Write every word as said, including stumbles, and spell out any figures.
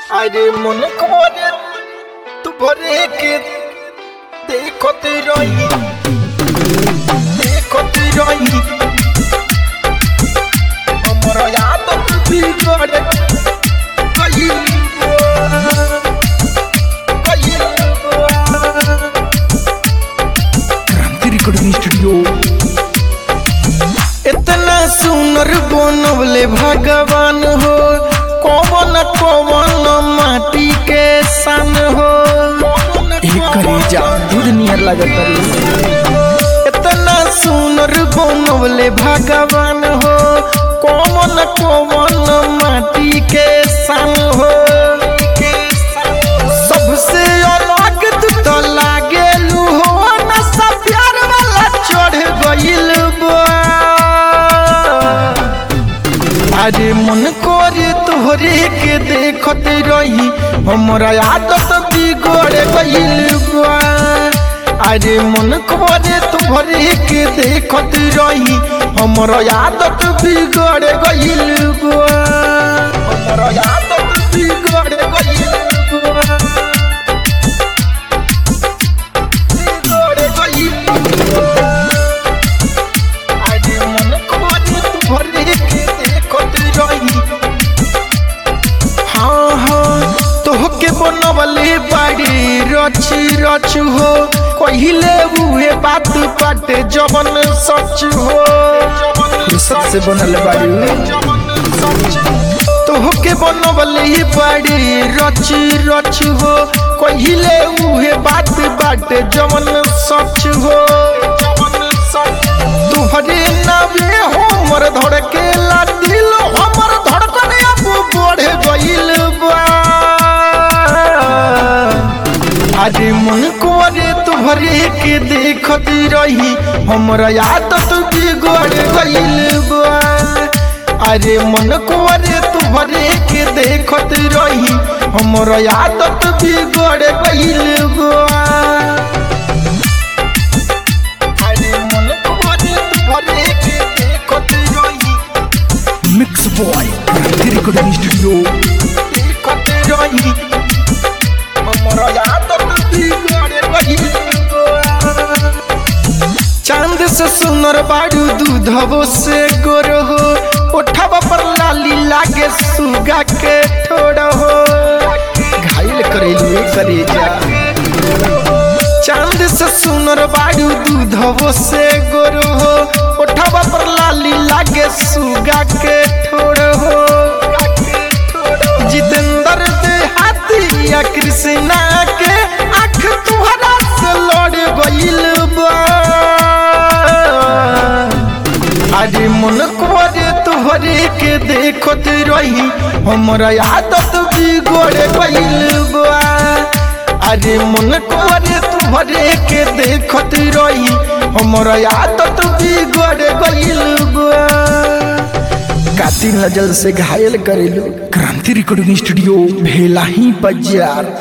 अरे मन करे तू भरे के देखते रही देखते रही हमरा याद भी करे कहीं कहीं क्रांति रिकॉर्डिंग स्टूडियो। इतना सुंदर बनवले भगवान हो, कौन कौन माटी के सन हो, एक करेजा दूध नियर लागत रे। इतना सुंदर बनवले भगवान हो, कौन कौन माटी के सन हो। सबसे अलग तू तो लागेलू हो, नशा प्यार वाला चढ़ गइल बा। अरे मन करे तोहरे के देखते रही, हमरा आदत बिगड़ गइल बा। अरे मन करे तोहरे के देखते रही, हमरा आदत बिगड़ गइल बा। हमरा आदत बिगड़ गइल बा, बिगड़ गइल बा। अरे मन करे तोहरे के हाँ हाँ तोहके बनवले बाड़ी रची रच हो, कहिले उहे बात बाटे जवन सच हो। सबसे बनल बाड़ी तोहके बनवले बाड़ी रची रच हो, कहिले उहे बात बाटे जवन सच हो। तुहरे नावे हमर धड़के ला दिल, हमर धड़कन अब बढ़ गइल बा। अरे मन करे तुहरे के देखती रही, हमरा आदत बिगड़ गइल बा। अरे मन करे तुहरे के देखती रही, हमरा आदत बिगड़ गइल बा। Mix boy Kranti recording studio. चांद से सुनर बाड़ू दूधबो से गोर हो, ओठवा पर लाली लागे सुगा के ठोड़ हो। घायल करेलू करेजा। चांद से सुनर बाड़ू दूधबो से गोर हो, ओठवा पर लाली लागे सुगा के ठोड़ हो। जितेंद्र देहाती या कृष्णा के आँख तुहरा से लड़ गइल बा। अरे मन करे तुहरे के देखते रही, हमरा आदत बिगड़ गइल बा। अरे मन करे तुहरे के देखते रही, हमरा आदत बिगड़ गइल बा। कातिल नजर से घायल करेलू। क्रांति रिकॉर्डिंग स्टूडियो भेलाही बाजार।